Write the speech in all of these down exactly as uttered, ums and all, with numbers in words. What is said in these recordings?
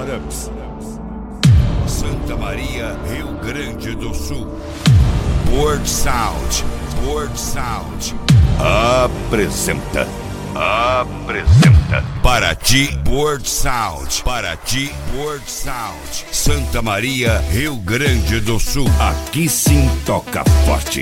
Santa Maria, Rio Grande do Sul. Board Sound, Board Sound apresenta, apresenta Paraty Board Sound, Paraty Board Sound, Santa Maria, Rio Grande do Sul. Aqui sim toca forte.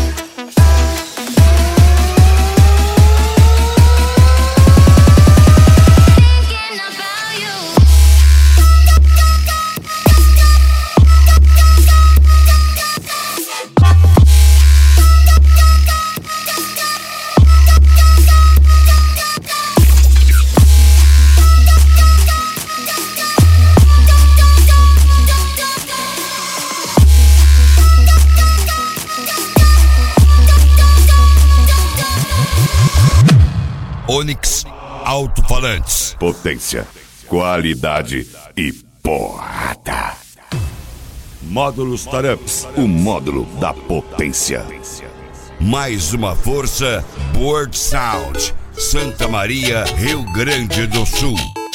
Onyx Alto-Falantes. Potência, qualidade e porrada. Módulos Taramps, o módulo da potência. Mais uma força, Board Sound, Santa Maria, Rio Grande do Sul.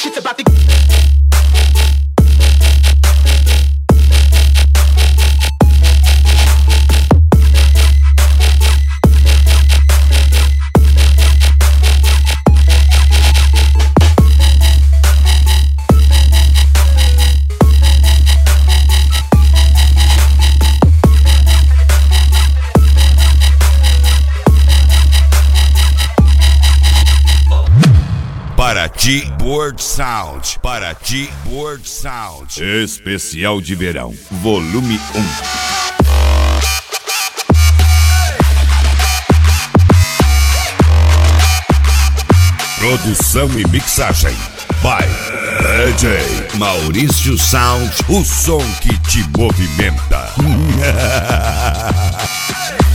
Paraty Board Sound, Paraty Board Sound. Especial de verão, volume um. Produção e mixagem by D J Maurício Sound, o som que te movimenta.